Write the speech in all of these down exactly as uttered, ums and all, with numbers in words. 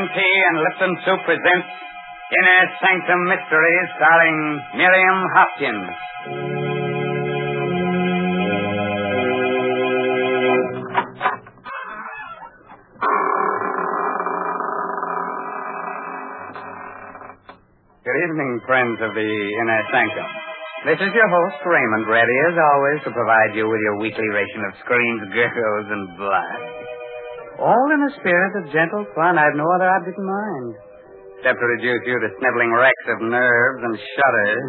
Tea and Lipton Soup presents Inner Sanctum Mysteries, starring Miriam Hopkins. Good evening, friends of the Inner Sanctum. This is your host, Raymond, ready as always to provide you with your weekly ration of screams, giggles, and blasts. All in a spirit of gentle fun. I've no other object in mind, except to reduce you to sniveling wrecks of nerves and shudders.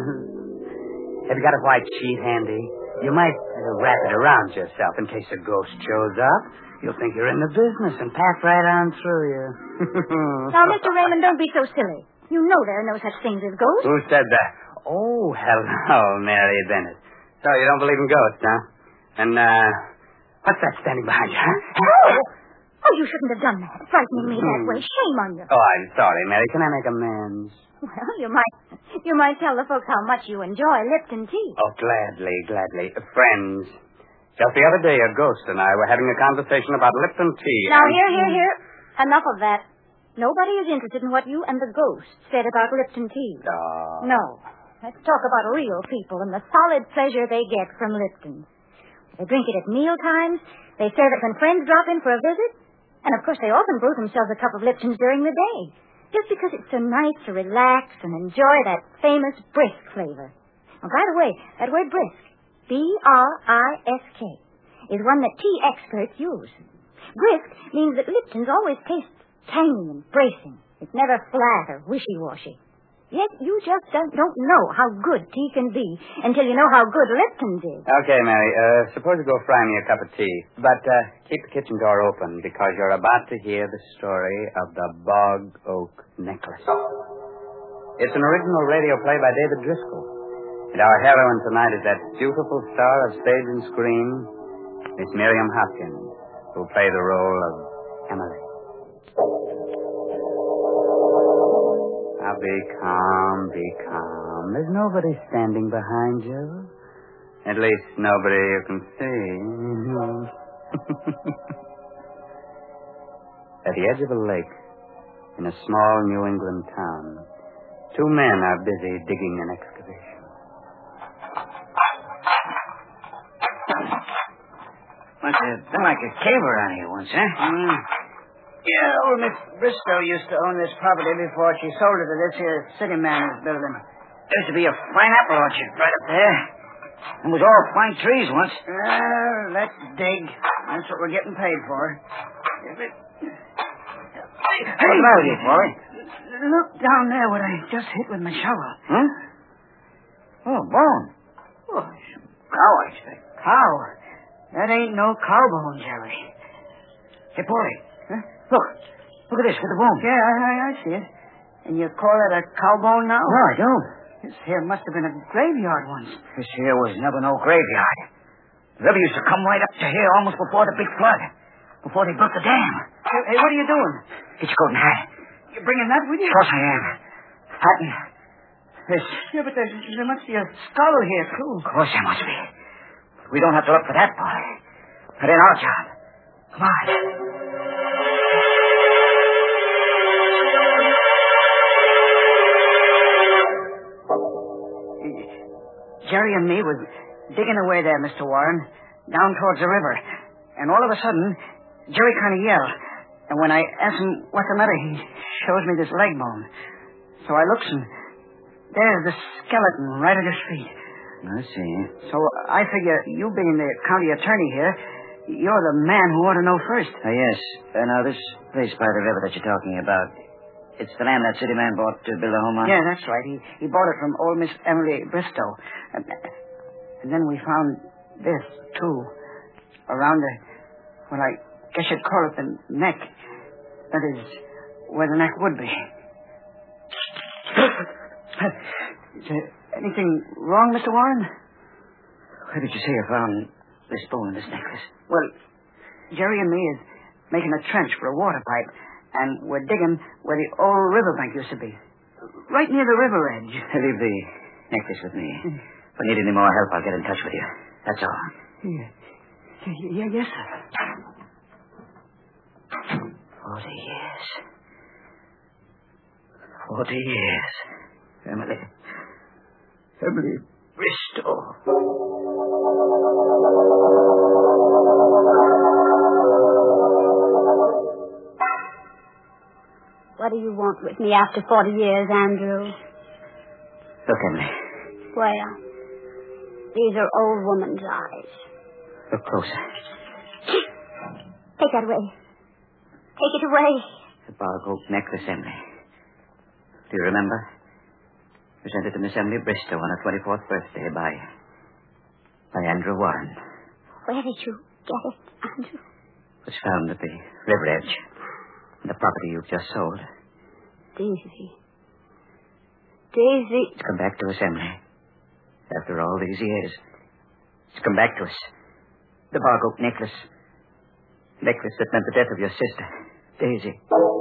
Have you got a white sheet handy? You might uh, wrap it around yourself in case a ghost shows up. You'll think you're in the business and pass right on through you. Now, Mister Raymond, don't be so silly. You know there are no such things as ghosts. Who said that? Oh, hello, Mary Bennett. So you don't believe in ghosts, huh? And, uh, what's that standing behind you, huh? Oh! Oh, you shouldn't have done that, frightening me that way. Shame on you. Oh, I'm sorry, Mary. Can I make amends? Well, you might you might tell the folks how much you enjoy Lipton tea. Oh, gladly, gladly. Uh, friends, just the other day, a ghost and I were having a conversation about Lipton tea. Now, and... here, here, here. Enough of that. Nobody is interested in what you and the ghost said about Lipton tea. Oh. No. Let's talk about real people and the solid pleasure they get from Lipton. They drink it at meal times. They serve it when friends drop in for a visit. And, of course, they often brew themselves a cup of Lipton during the day, just because it's so nice to relax and enjoy that famous brisk flavor. Oh, by the way, that word brisk, B R I S K, is one that tea experts use. Brisk means that Lipton's always taste tangy and bracing. It's never flat or wishy-washy. Yet you just don't, don't know how good tea can be until you know how good Lipton's is. Okay, Mary. Uh, suppose you go fry me a cup of tea. But uh, keep the kitchen door open because you're about to hear the story of the Bog Oak Necklace. It's an original radio play by David Driscoll. And our heroine tonight is that beautiful star of stage and screen, Miss Miriam Hopkins, who'll play the role of Emily. Now, be calm, be calm. There's nobody standing behind you. At least nobody you can see. At the edge of a lake, in a small New England town, two men are busy digging an excavation. Must have been like a cave around here once, huh? Mm. Yeah, old Miss Bristow used to own this property before she sold it to this here city man who's building. There used to be a fine apple orchard right up there. It was all fine trees once. Well, let's dig. That's what we're getting paid for. Hey, what's the matter with you, Polly? Look down there what I just hit with my shovel. Huh? Oh, bone. Oh, some cow, I expect. Cow? That ain't no cow bone, Jerry. Hey, Polly. Huh? Look. Look at this with the bone. Yeah, I, I, I see it. And you call it a cow bone now? No, I don't. This here must have been a graveyard once. This here was never no graveyard. The river used to come right up to here almost before the big flood. Before they built the dam. Hey, hey, what are you doing? Get your coat and hat. You're bringing that with you? Of course I am. Hat and this. Yeah, but there, there must be a skull here, too. Of course there must be. We don't have to look for that, boy. That ain't our job. Come on. Jerry and me was digging away there, Mister Warren, down towards the river. And all of a sudden, Jerry kind of yelled. And when I asked him what's the matter, he shows me this leg bone. So I looks and there's the skeleton right at his feet. I see. So I figure you being the county attorney here, you're the man who ought to know first. Uh, yes. Uh, now, this place by the river that you're talking about, it's the land that city man bought to build a home on? Yeah, that's right. He he bought it from old Miss Emily Bristow. And, and then we found this, too, around the, well, I guess you'd call it the neck. That is, where the neck would be. Is there anything wrong, Mister Warren? Where did you say you found this bone in this necklace? Well, Jerry and me is making a trench for a water pipe. And we're digging where the old riverbank used to be. Right near the river edge. Leave the necklace with me. If I need any more help, I'll get in touch with you. That's all. Yeah, yeah, yes, sir. Forty years. Forty years. Emily. Emily Bristow. What do you want with me after forty years, Andrew? Look, Emily. Where? These are old woman's eyes. Look closer. Take that away. Take it away. The Bargold necklace, Emily. Do you remember? Presented to Miss Emily Bristow on her twenty-fourth birthday by... by Andrew Warren. Where did you get it, Andrew? It was found at the river edge. The property you've just sold. Daisy. Daisy. It's come back to us, Emily. After all these years. It's come back to us. The Bargold necklace. Necklace that meant the death of your sister, Daisy.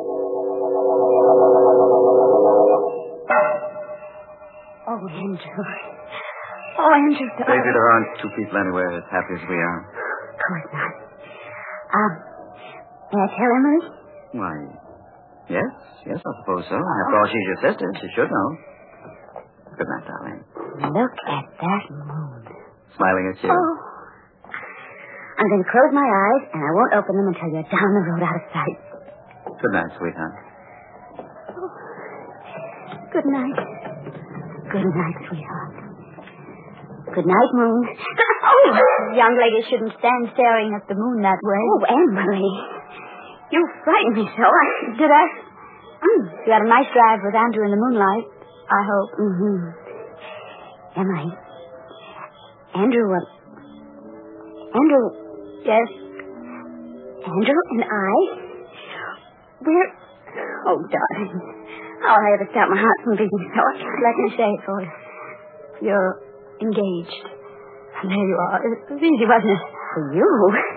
Oh, Andrew. Oh, Andrew, darling. Daisy, there aren't two people anywhere as happy as we are. Of course not. Um, may I tell Emily? Why, yes, yes, I suppose so. After all, she's your sister. She should know. Good night, darling. Look at that moon. Smiling at you. Oh. I'm going to close my eyes, and I won't open them until you're down the road out of sight. Good night, sweetheart. Oh. Good night. Good night, sweetheart. Good night, moon. Oh, young ladies shouldn't stand staring at the moon that way. Oh, Emily. You frightened me so. I, did I? Mm, you had a nice drive with Andrew in the moonlight, I hope. Mm-hmm. Emily. Andrew, uh, Andrew, yes. Andrew and I, we're, oh, darling. Oh, I had to stop my heart from beating so. Let me say it for you. You're engaged. And there you are. It was easy, wasn't it? For you?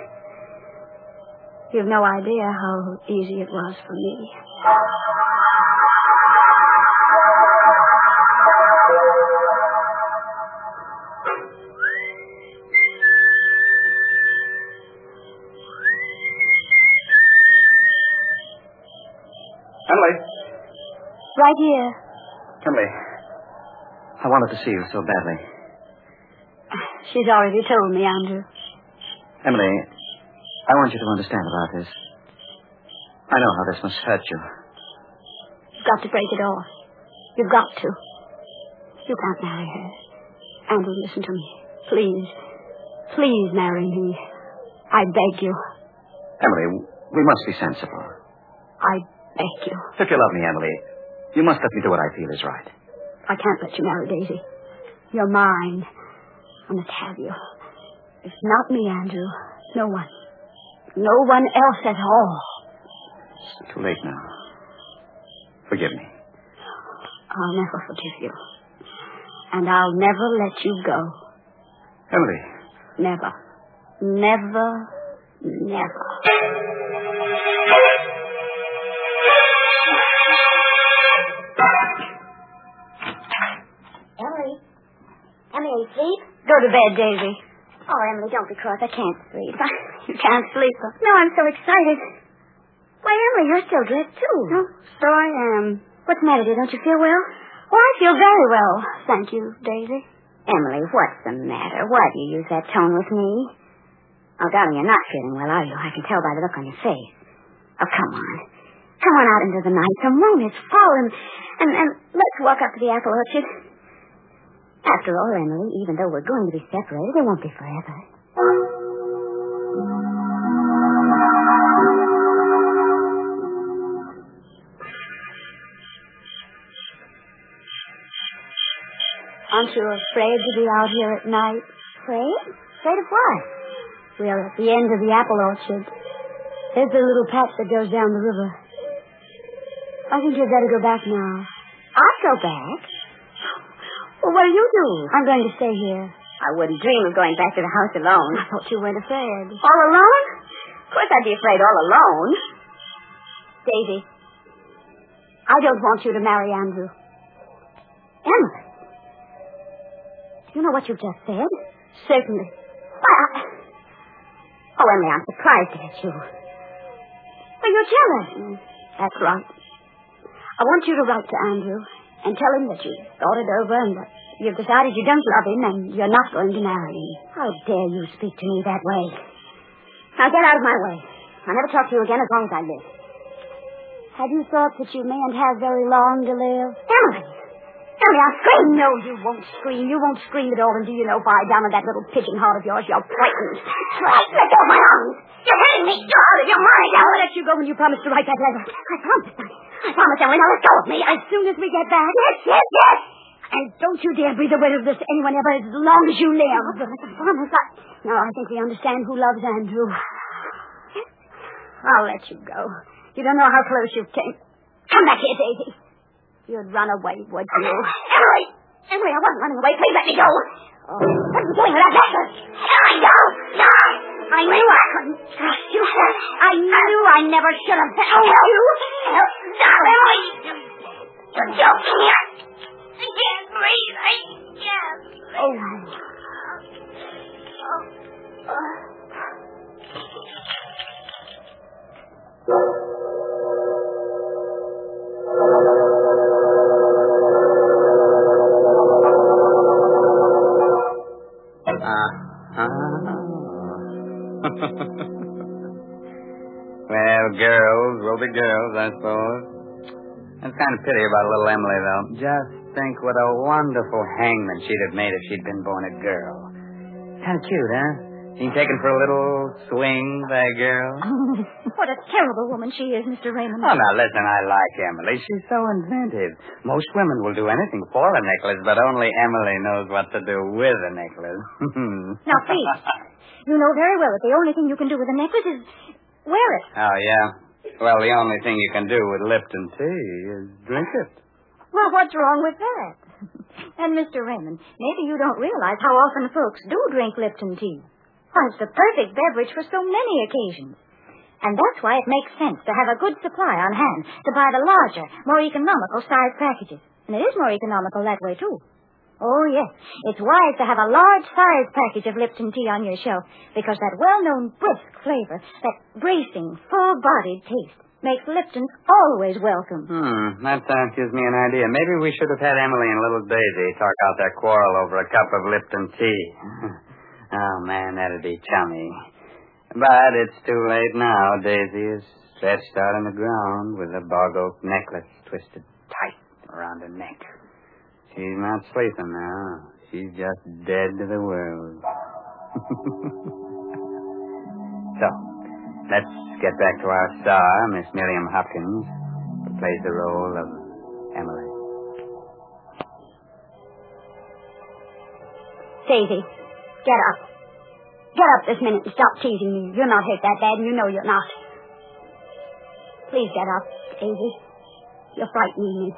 You have no idea how easy it was for me. Emily. Right here. Emily. I wanted to see you so badly. She's already told me, Andrew. Emily, I want you to understand about this. I know how this must hurt you. You've got to break it off. You've got to. You can't marry her. Andrew, listen to me. Please. Please marry me. I beg you. Emily, we must be sensible. I beg you. If you love me, Emily, you must let me do what I feel is right. I can't let you marry Daisy. You're mine. I must have you. It's not me, Andrew. No one. No one else at all. It's too late now. Forgive me. I'll never forgive you. And I'll never let you go. Emily. Never. Never. Never. Emily. Emily, sleep? Go to bed, Daisy. Oh, Emily, don't be cross. I can't sleep. You can't sleep? No, I'm so excited. Why, Emily, you're still dressed, too. Oh, so I am. What's the matter, dear? Don't you feel well? Oh, I feel very well. Thank you, Daisy. Emily, what's the matter? Why do you use that tone with me? Oh, darling, you're not feeling well, are you? I can tell by the look on your face. Oh, come on. Come on out into the night. The moon is full, and, and, and let's walk up to the apple orchard. After all, Emily, even though we're going to be separated, it won't be forever. Aren't you afraid to be out here at night? Afraid? Afraid of what? We're at the end of the apple orchard. There's the little patch that goes down the river. I think you'd better go back now. I'll go back? Well, what'll you do? I'm going to stay here. I wouldn't dream of going back to the house alone. I thought you weren't afraid. All alone? Of course I'd be afraid all alone. Daisy, I don't want you to marry Andrew. Emily. You know what you just said? Certainly. Why, I... Oh, Emily, I'm surprised at you. Well, you're jealous. Mm, that's right. I want you to write to Andrew and tell him that you've thought it over and that you've decided you don't love him and you're not going to marry him. How dare you speak to me that way? Now get out of my way. I'll never talk to you again as long as I live. Have you thought that you mayn't have very long to live? Emily! Emily, I'll scream. No, you won't scream. You won't scream at all until you know if I down with that little pigeon heart of yours. You're frightened. Right, let go of my arms. You're hitting me. You're out of your mind. I'll let you go when you promised to write that letter. I promised, honey. I promised, Emily. Now let go of me. As soon as we get back. Yes, yes, yes. And don't you dare breathe a word of this to anyone ever as long as you live. I promise. I... No, I think we understand who loves Andrew. I'll let you go. You don't know how close you came. Come back here, Daisy. You'd run away, would you? Emily! Emily, I wasn't running away. Please let me go. Oh. What are you doing with that necklace? Emily, no! No! I knew I couldn't trust you. I knew I never should have told you. No, no, Emily! You're joking here. I can't breathe. I can't breathe. Oh. Well, girls will be girls, I suppose. It's kind of pity about little Emily, though. Just think what a wonderful hangman she'd have made if she'd been born a girl. Kind of cute, huh? Being taken for a little swing by a girl. What a terrible woman she is, Mister Raymond. Oh, now, listen, I like Emily. She's so inventive. Most women will do anything for a necklace, but only Emily knows what to do with a necklace. Now, please, you know very well that the only thing you can do with a necklace is wear it. Oh, yeah? Well, the only thing you can do with Lipton tea is drink it. Well, what's wrong with that? And, Mister Raymond, maybe you don't realize how often folks do drink Lipton tea. Why, it's the perfect beverage for so many occasions. And that's why it makes sense to have a good supply on hand, to buy the larger, more economical size packages. And it is more economical that way, too. Oh, yes. It's wise to have a large size package of Lipton tea on your shelf, because that well-known brisk flavor, that bracing, full-bodied taste, makes Lipton always welcome. Hmm, that uh, gives me an idea. Maybe we should have had Emily and little Daisy talk out their quarrel over a cup of Lipton tea. Oh, man, that'd be chummy. But it's too late now. Daisy is stretched out on the ground with a bog oak necklace twisted tight around her neck. She's not sleeping now. She's just dead to the world. So, let's get back to our star, Miss Miriam Hopkins, who plays the role of Emily. Daisy, get up. Get up this minute and stop teasing me. You're not hurt that bad, and you know you're not. Please get up, Daisy. You're frightening me.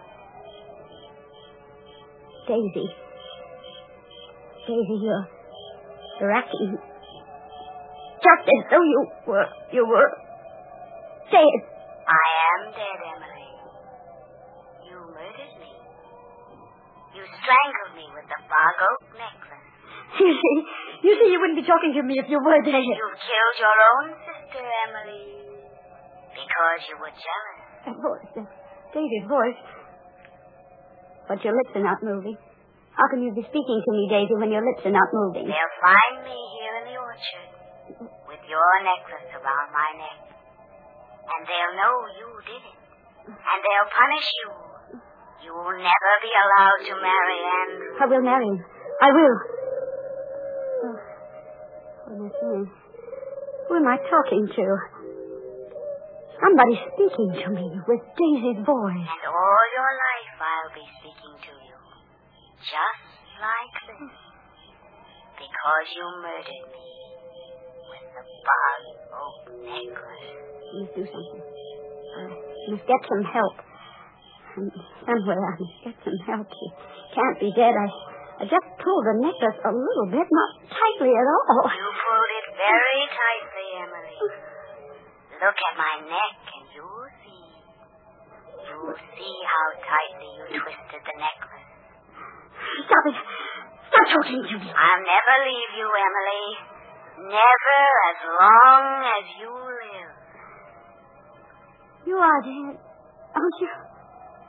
Daisy. Daisy, you're, you're acting just as though you were, you were. Say it. I am dead, Emily. You murdered me. You strangled me with the bog oak necklace. You see, you see, you wouldn't be talking to me if you were dead. You killed your own sister, Emily, because you were jealous. That voice, that Daisy's voice. But your lips are not moving. How can you be speaking to me, Daisy, when your lips are not moving? They'll find me here in the orchard with your necklace around my neck. And they'll know you did it. And they'll punish you. You will never be allowed to marry Andrew. I will marry him. I will. Oh, goodness me. Who am I talking to? Somebody's speaking to me with Daisy's voice. And all your life I'll be speaking to you. Just like this. Because you murdered me with the bog oak necklace. I must do something. I must get some help. And somewhere I must get some help. She can't be dead. I, I just pulled the necklace a little bit, not tightly at all. You pulled it very tightly, Emily. Look at my neck and you'll see. You'll see how tightly you twisted the necklace. Stop it. Stop talking to me. I'll never leave you, Emily. Never as long as you live. You are dead, aren't you?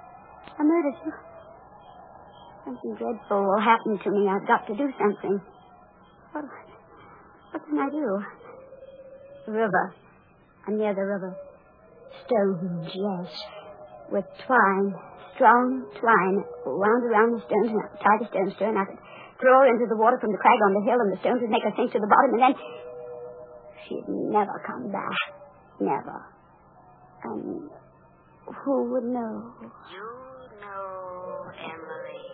I murdered you. Something dreadful will happen to me. I've got to do something. What, what can I do? The river. I'm near the river. Stones, yes. With twine, strong twine, wound around the stones, and I could tie the stones to her, and I could throw her into the water from the crag on the hill, and the stones would make her sink to the bottom, and then she'd never come back. Never. And who would know? You know, Emily.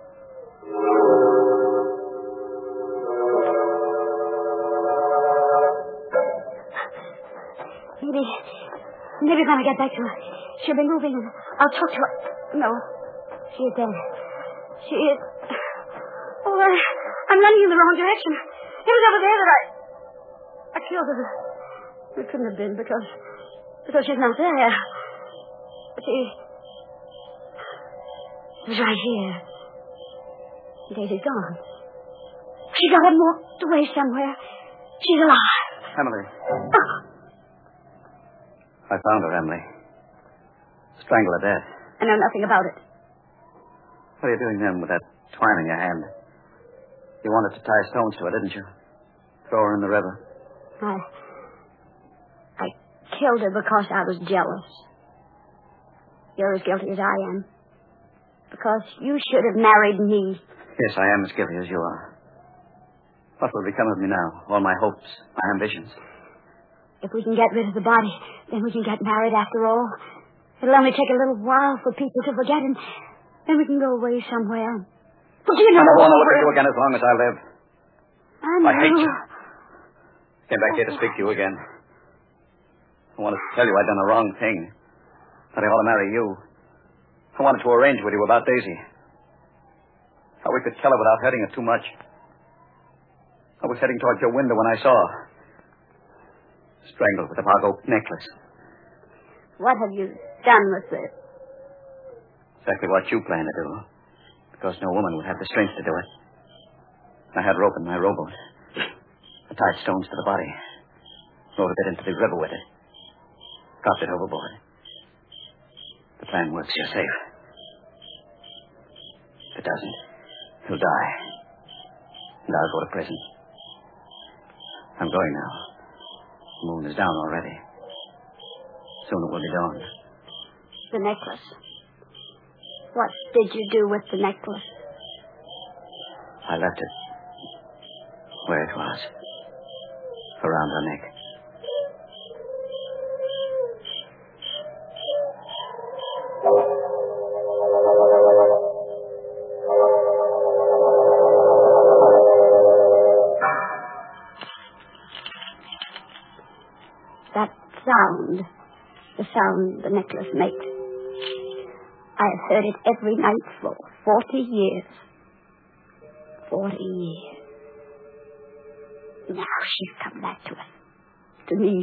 Maybe, maybe when I get back to her, she'll be moving and I'll talk to her. No, she is dead. She is. Oh, I, I'm running in the wrong direction. It was over there that I, I killed her. It couldn't have been because, because she's not there. She, she was right here. Daisy's gone. She got up and walked away somewhere. She's alive. Emily. Oh. I found her, Emily. Strangled her death. I know nothing about it. What are you doing then with that twine in your hand? You wanted to tie stones to her, didn't you? Throw her in the river. I... I killed her because I was jealous. You're as guilty as I am. Because you should have married me. Yes, I am as guilty as you are. What will become of me now? All my hopes, my ambitions. If we can get rid of the body, then we can get married after all. It'll only take a little while for people to forget, and then we can go away somewhere. But you know, I don't want to look at you again as long as I live. I know. I hate you. Came back here to speak to you again. I wanted to tell you I'd done the wrong thing. That I ought to marry you. I wanted to arrange with you about Daisy. How we could kill her without hurting her too much. I was heading towards your window when I saw her. Strangled with a bog oak necklace. What have you done with it? Exactly what you plan to do. Because no woman would have the strength to do it. I had rope in my rowboat. I tied stones to the body. Rode a bit into the river with it. Dropped it overboard. The plan works, you're safe. If it doesn't, you'll die. And I'll go to prison. I'm going now. The moon is down already. Soon it will be dawn. The necklace. What did you do with the necklace? I left it where it was. Around her neck. That sound, the sound the necklace makes. I have heard it every night for forty years. Forty years. Now she's come back to us. To me.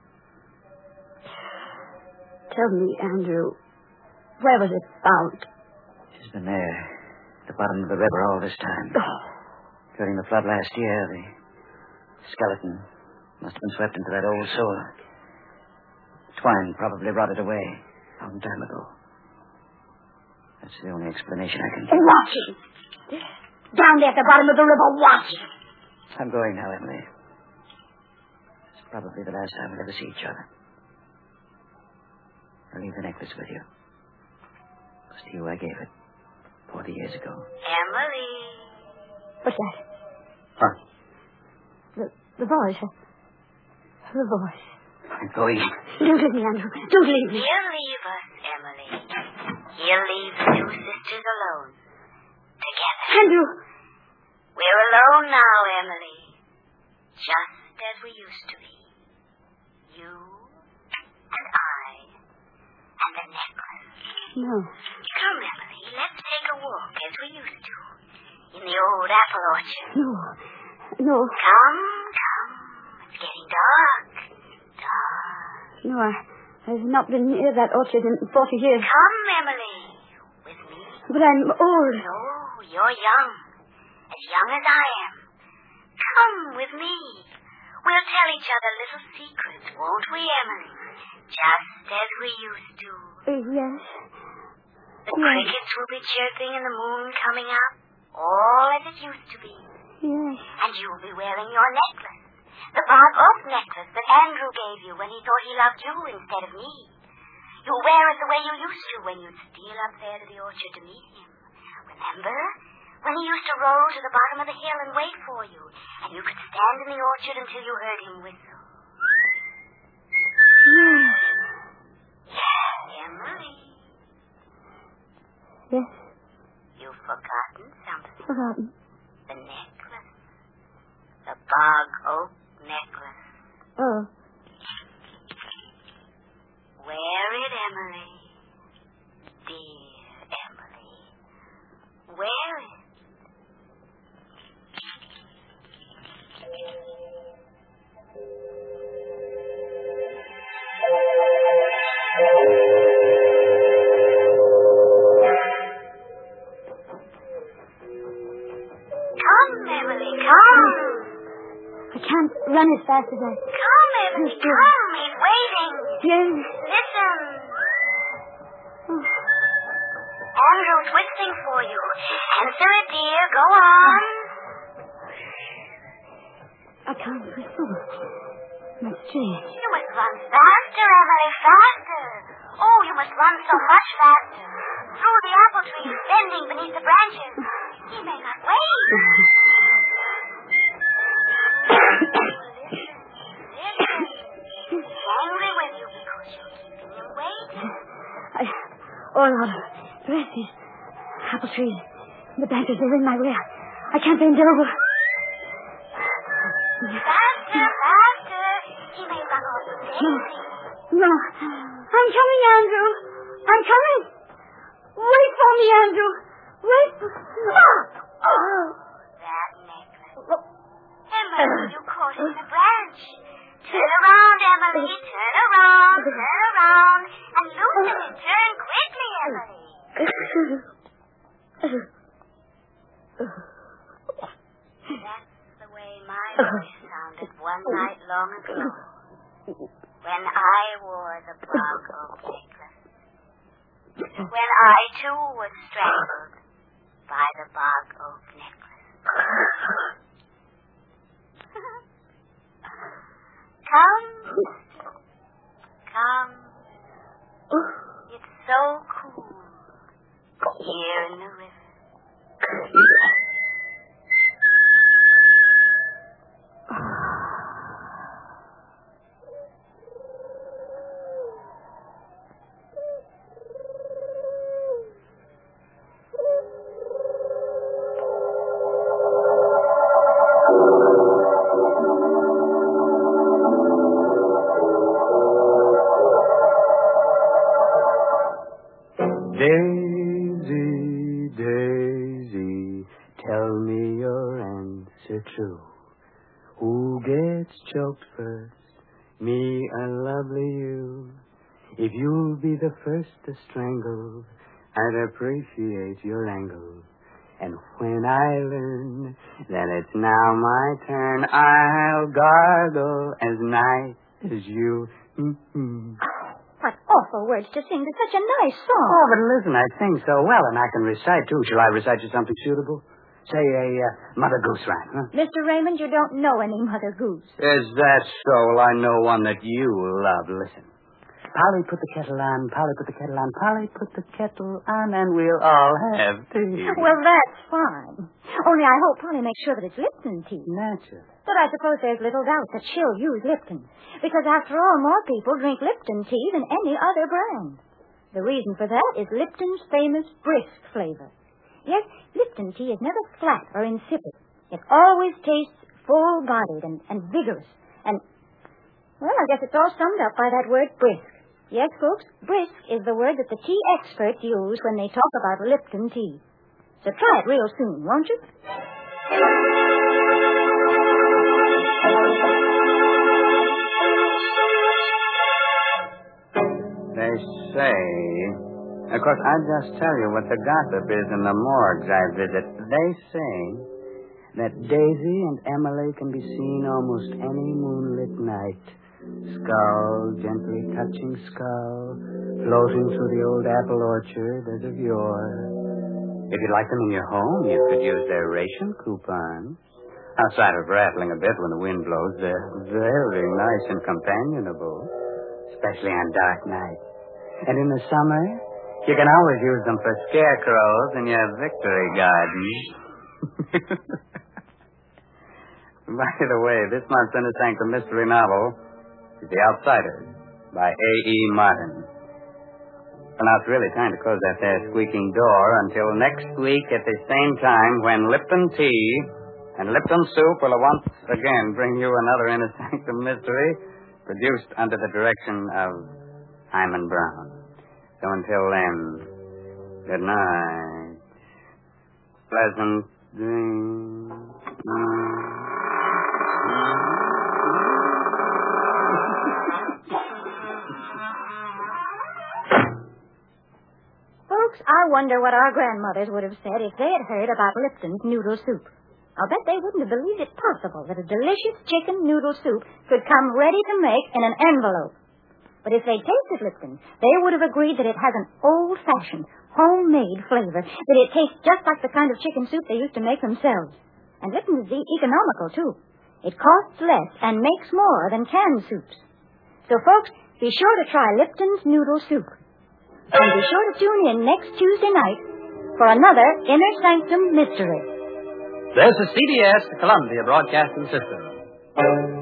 Tell me, Andrew, where was it found? She's been there, at the bottom of the river all this time. Oh. During the flood last year, the skeleton must have been swept into that old sewer. Twine probably rotted away a long time ago. That's the only explanation I can give. Watching. Down there at the bottom of the river, watching. I'm going now, Emily. It's probably the last time we'll ever see each other. I'll leave the necklace with you. It was to you I gave it forty years ago. Emily. What's that? Huh? The, the voice. The voice. I'm going. Don't leave me, Andrew. Don't leave me. He'll leave us, Emily. He'll leave the two sisters alone. Together. Andrew. We're alone now, Emily. Just as we used to be. You and I and the necklace. No. Come, Emily, let's take a walk as we used to. In the old apple orchard. No. No. Come, come. It's getting dark. Dark. No, I, I've not been near that orchard in forty years. Come, Emily. With me. But I'm old. No, you're young. As young as I am. Come with me. We'll tell each other little secrets, won't we, Emily? Just as we used to. Uh, yes. The crickets will be chirping and the moon coming up, all as it used to be. Yes. And you'll be wearing your necklace, the bark oak necklace that Andrew gave you when he thought he loved you instead of me. You'll wear it the way you used to when you'd steal up there to the orchard to meet him. Remember? When he used to roll to the bottom of the hill and wait for you, and you could stand in the orchard until you heard him whistle. Yes. Emily. Yes. You've forgotten something. Forgotten. The necklace. The bog oak necklace. Oh. Wear it, Emily. Dear Emily. Wear it. Come, Emily, come. I can't run as fast as I... Come, Emily, come. He's waiting. Yes. Listen. Oh. Andrew's whistling for you. Answer it, dear. Go on. I can't whistle. My strength. You must run faster, Emily, faster. Oh, you must run so much faster. Through the apple trees, bending beneath the branches. He may not wait. Listen, listen. He's angry with you because you're keeping him waiting. I... All out of breath. These apple trees. The branches are in my way. I can't bend over. Faster, faster. He may run off with No. Daisy. No. I'm coming, Andrew. I'm coming. Wait for me, Andrew. Wait for... Oh. That necklace. Emily, you caught in the branch. Turn around, Emily. Turn around. Turn around. And loosen it. Turn quickly, Emily. That's the way my voice sounded one night long ago. When I wore the bog oak necklace. When I, too, was strangled by the bog oak necklace. Come. Come. It's so cool here in the river. Daisy, Daisy, tell me your answer true. Who gets choked first, me or lovely you? If you'll be the first to strangle, I'd appreciate your angle. And when I learn that it's now my turn, I'll gargle as nice as you. Mm-hmm. What awful words to sing to such a nice song. Oh, but listen, I sing so well, and I can recite, too. Shall I recite you something suitable? Say a uh, Mother Goose rhyme, huh? Mister Raymond, you don't know any Mother Goose. Is that so? Well, I know one that you love. Listen. Polly, put the kettle on. Polly, put the kettle on. Polly, put the kettle on, and we'll all have tea. Well, that's fine. Only I hope Polly makes sure that it's Lipton tea. Naturally. But I suppose there's little doubt that she'll use Lipton. Because after all, more people drink Lipton tea than any other brand. The reason for that is Lipton's famous brisk flavor. Yes, Lipton tea is never flat or insipid. It always tastes full-bodied and, and vigorous. And, well, I guess it's all summed up by that word brisk. Yes, folks, brisk is the word that the tea experts use when they talk about Lipton tea. So try it real soon, won't you? They say... Of course, I'll just tell you what the gossip is in the morgues I visit. They say that Daisy and Emily can be seen almost any moonlit night Skull, gently touching skull, floating through the old apple orchard as of yore. If you'd like them in your home, you could use their ration coupons. Outside of rattling a bit when the wind blows, they're very nice and companionable, especially on dark nights. And in the summer, you can always use them for scarecrows in your victory garden. By the way, this month's Inner Sanctum mystery novel is The Outsiders by A E. Martin. Well, now it's really time to close that there squeaking door until next week at the same time when Lipton Tea and Lipton Soup will once again bring you another Inner Sanctum mystery produced under the direction of Hyman Brown. So until then, good night. Pleasant dreams. Folks, I wonder what our grandmothers would have said if they had heard about Lipton's noodle soup. I'll bet they wouldn't have believed it possible that a delicious chicken noodle soup could come ready to make in an envelope. But if they tasted Lipton, they would have agreed that it has an old-fashioned, homemade flavor, that it tastes just like the kind of chicken soup they used to make themselves. And Lipton is economical, too. It costs less and makes more than canned soups. So, folks, be sure to try Lipton's noodle soup. And be sure to tune in next Tuesday night for another Inner Sanctum mystery. This is C B S, the Columbia Broadcasting System.